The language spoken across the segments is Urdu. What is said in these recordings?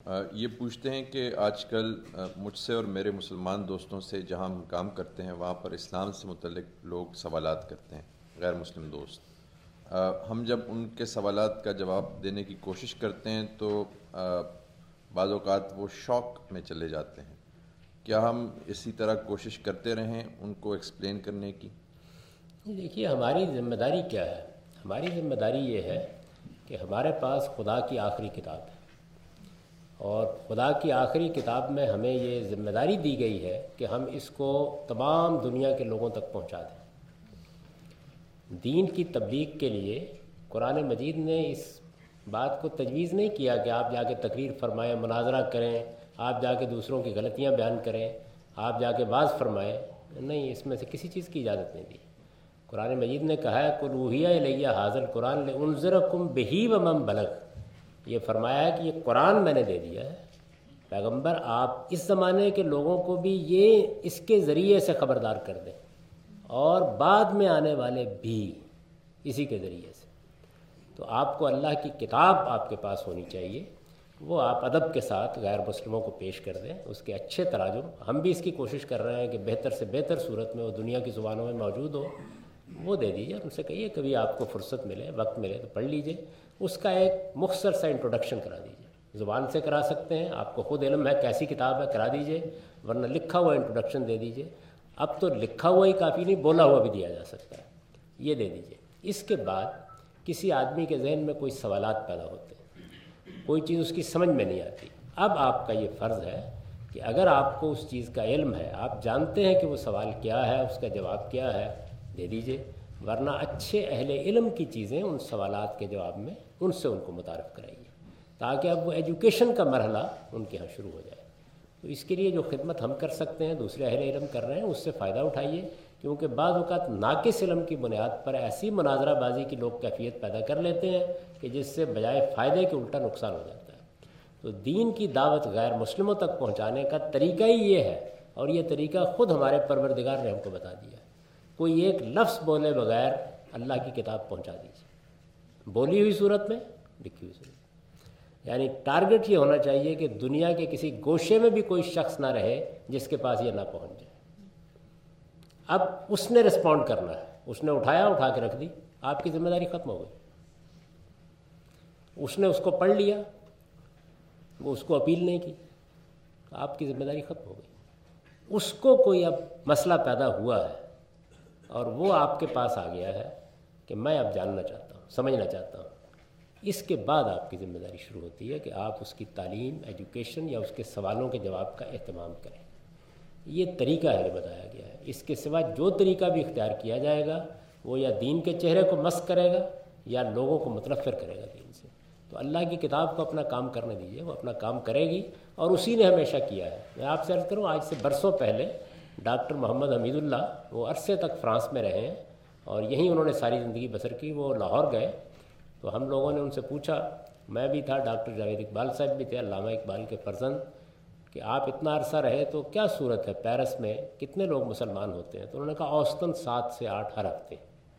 یہ پوچھتے ہیں کہ آج کل مجھ سے اور میرے مسلمان دوستوں سے جہاں ہم کام کرتے ہیں وہاں پر اسلام سے متعلق لوگ سوالات کرتے ہیں، غیر مسلم دوست۔ ہم جب ان کے سوالات کا جواب دینے کی کوشش کرتے ہیں تو بعض اوقات وہ شوق میں چلے جاتے ہیں۔ کیا ہم اسی طرح کوشش کرتے رہیں ان کو ایکسپلین کرنے کی؟ دیکھیے، ہماری ذمہ داری کیا ہے؟ ہماری ذمہ داری یہ ہے کہ ہمارے پاس خدا کی آخری کتاب ہے، اور خدا کی آخری کتاب میں ہمیں یہ ذمہ داری دی گئی ہے کہ ہم اس کو تمام دنیا کے لوگوں تک پہنچا دیں۔ دین کی تبلیغ کے لیے قرآن مجید نے اس بات کو تجویز نہیں کیا کہ آپ جا کے تقریر فرمائیں، مناظرہ کریں، آپ جا کے دوسروں کی غلطیاں بیان کریں، آپ جا کے وعظ فرمائیں۔ نہیں، اس میں سے کسی چیز کی اجازت نہیں دی۔ قرآن مجید نے کہا ہے قُلْ أُوحِیَ إِلَیَّ هَٰذَا الْقُرْآنُ لِأُنذِرَکُم بِہِ وَمَن بَلَغَ۔ یہ فرمایا ہے کہ یہ قرآن میں نے دے دیا ہے، پیغمبر آپ اس زمانے کے لوگوں کو بھی یہ اس کے ذریعے سے خبردار کر دیں، اور بعد میں آنے والے بھی اسی کے ذریعے سے۔ تو آپ کو اللہ کی کتاب آپ کے پاس ہونی چاہیے، وہ آپ ادب کے ساتھ غیر مسلموں کو پیش کر دیں، اس کے اچھے تراجم۔ ہم بھی اس کی کوشش کر رہے ہیں کہ بہتر سے بہتر صورت میں وہ دنیا کی زبانوں میں موجود ہو، وہ دے دیجیے۔ اور ان سے کہیے کبھی آپ کو فرصت ملے، وقت ملے تو پڑھ لیجیے، اس کا ایک مختصر سا انٹروڈکشن کرا دیجیے۔ زبان سے کرا سکتے ہیں، آپ کو خود علم ہے کیسی کتاب ہے، کرا دیجیے، ورنہ لکھا ہوا انٹروڈکشن دے دیجیے۔ اب تو لکھا ہوا ہی کافی نہیں، بولا ہوا بھی دیا جا سکتا ہے، یہ دے دیجیے۔ اس کے بعد کسی آدمی کے ذہن میں کوئی سوالات پیدا ہوتے ہیں، کوئی چیز اس کی سمجھ میں نہیں آتی، اب آپ کا یہ فرض ہے کہ اگر آپ کو اس چیز کا علم ہے، آپ جانتے ہیں کہ وہ سوال کیا ہے، اس کا جواب کیا ہے، دے دیجیے، ورنہ اچھے اہل علم کی چیزیں ان سوالات کے جواب میں ان سے ان کو متعارف کرائیے، تاکہ اب وہ ایجوکیشن کا مرحلہ ان کے ہاں شروع ہو جائے۔ تو اس کے لیے جو خدمت ہم کر سکتے ہیں، دوسرے اہل علم کر رہے ہیں، اس سے فائدہ اٹھائیے، کیونکہ بعض اوقات ناقص علم کی بنیاد پر ایسی مناظرہ بازی کی لوگ کیفیت پیدا کر لیتے ہیں کہ جس سے بجائے فائدے کے الٹا نقصان ہو جاتا ہے۔ تو دین کی دعوت غیر مسلموں تک پہنچانے کا طریقہ ہی یہ ہے، اور یہ طریقہ خود ہمارے پروردگار نے ہم کو بتا دیا ہے۔ کوئی ایک لفظ بولے بغیر اللہ کی کتاب پہنچا دیجیے، بولی ہوئی صورت میں، لکھی ہوئی صورت میں۔ یعنی ٹارگٹ یہ ہونا چاہیے کہ دنیا کے کسی گوشے میں بھی کوئی شخص نہ رہے جس کے پاس یہ نہ پہنچ جائے۔ اب اس نے رسپونڈ کرنا ہے، اس نے اٹھا کے رکھ دی، آپ کی ذمہ داری ختم ہو گئی۔ اس نے اس کو پڑھ لیا، وہ اس کو اپیل نہیں کی، آپ کی ذمہ داری ختم ہو گئی۔ اس کو کوئی اب مسئلہ پیدا ہوا ہے اور وہ آپ کے پاس آ گیا ہے کہ میں اب جاننا چاہتا ہوں، سمجھنا چاہتا ہوں، اس کے بعد آپ کی ذمہ داری شروع ہوتی ہے کہ آپ اس کی تعلیم، ایجوکیشن یا اس کے سوالوں کے جواب کا اہتمام کریں۔ یہ طریقہ ہے جو بتایا گیا ہے۔ اس کے سوا جو طریقہ بھی اختیار کیا جائے گا وہ یا دین کے چہرے کو مسخ کرے گا یا لوگوں کو متنفر کرے گا دین سے۔ تو اللہ کی کتاب کو اپنا کام کرنے دیجیے، وہ اپنا کام کرے گی، اور اسی نے ہمیشہ کیا ہے۔ میں آپ سے عرض کروں، آج سے برسوں پہلے ڈاکٹر محمد حمید اللہ، وہ عرصے تک فرانس میں رہے ہیں اور یہیں انہوں نے ساری زندگی بسر کی۔ وہ لاہور گئے تو ہم لوگوں نے ان سے پوچھا، میں بھی تھا، ڈاکٹر جاوید اقبال صاحب بھی تھے، علامہ اقبال کے فرزند، کہ آپ اتنا عرصہ رہے تو کیا صورت ہے، پیرس میں کتنے لوگ مسلمان ہوتے ہیں؟ تو انہوں نے کہا اوسطاً 7 سے 8 ہر ہفتے۔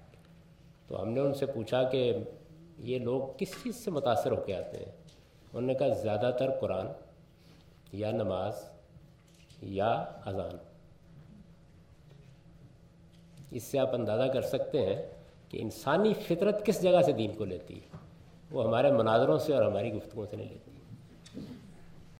تو ہم نے ان سے پوچھا کہ یہ لوگ کس چیز سے متاثر ہو کے آتے ہیں؟ انہوں نے کہا زیادہ تر قرآن یا نماز یا اذان۔ اس سے آپ اندازہ کر سکتے ہیں کہ انسانی فطرت کس جگہ سے دین کو لیتی ہے۔ وہ ہمارے مناظروں سے اور ہماری گفتگو سے نہیں لیتی۔